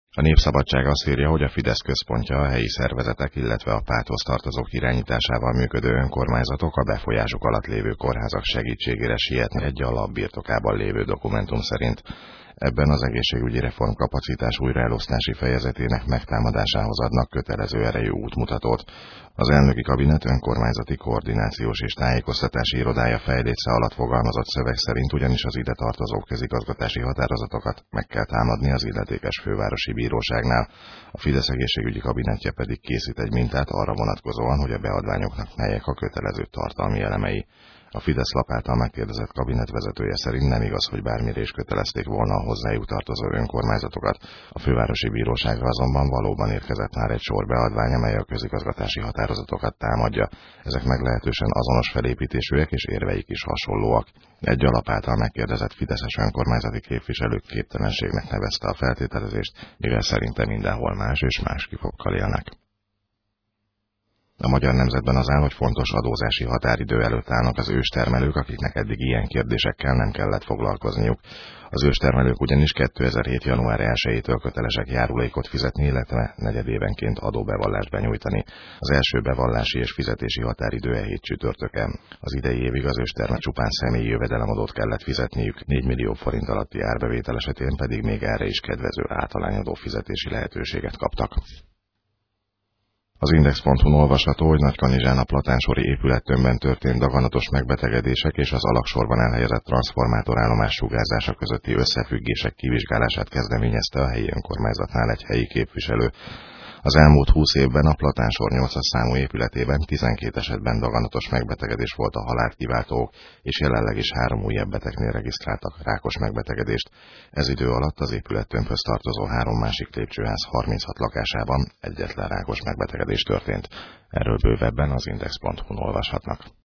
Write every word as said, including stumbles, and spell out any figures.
A Népszabadság azt írja, hogy a Fidesz központja a helyi szervezetek, illetve a párthoz tartozók irányításával működő önkormányzatok a befolyásuk alatt lévő kórházak segítségére sietnek egy alap birtokában lévő dokumentum szerint. Ebben az egészségügyi reform kapacitás újraelosztási fejezetének megtámadásához adnak kötelező erejű útmutatót. Az elnöki kabinet önkormányzati koordinációs és tájékoztatási irodája fejléce alatt fogalmazott szöveg szerint ugyanis az ide tartozó közigazgatási határozatokat meg kell támadni az illetékes fővárosi bíróságnál. A Fidesz egészségügyi kabinetje pedig készít egy mintát arra vonatkozóan, hogy a beadványoknak melyek a kötelező tartalmi elemei. A Fidesz lap által megkérdezett kabinetvezetője szerint nem igaz, hogy bármire is kötelezték volna a hozzájuk tartozó önkormányzatokat. A fővárosi bíróságra azonban valóban érkezett már egy sor beadvány, amely a közigazgatási határozatokat támadja. Ezek meglehetősen azonos felépítésűek és érveik is hasonlóak. Egy alap által megkérdezett fideszes önkormányzati képviselők képtelenségnek nevezte a feltételezést, mivel szerinte mindenhol más és más kifokkal élnek. A Magyar Nemzetben az áll, hogy fontos adózási határidő előtt állnak az őstermelők, akiknek eddig ilyen kérdésekkel nem kellett foglalkozniuk. Az őstermelők ugyanis kétezer-hét. január elsejétől kötelesek járulékot fizetni, illetve negyedévenként adóbevallást benyújtani. Az első bevallási és fizetési határidő e hét csütörtöken. Az idei évig az őstermelők csupán személyi jövedelemadót kellett fizetniük, négy millió forint alatti árbevétel esetén pedig még erre is kedvező általányadó fizetési lehetőséget kaptak. Az index pont hu-n olvasható, hogy Nagykanizsán a platánsori épülettömbben történt daganatos megbetegedések és az alagsorban elhelyezett transzformátorállomás sugárzása közötti összefüggések kivizsgálását kezdeményezte a helyi önkormányzatnál egy helyi képviselő. Az elmúlt húsz évben a Platánsor nyolcas számú épületében tizenkét esetben daganatos megbetegedés volt a halált kiváltó, és jelenleg is három újabb betegnél regisztráltak rákos megbetegedést. Ez idő alatt az épülettömbhöz tartozó három másik lépcsőház harminchat lakásában egyetlen rákos megbetegedés történt. Erről bővebben az index pont hu-n olvashatnak.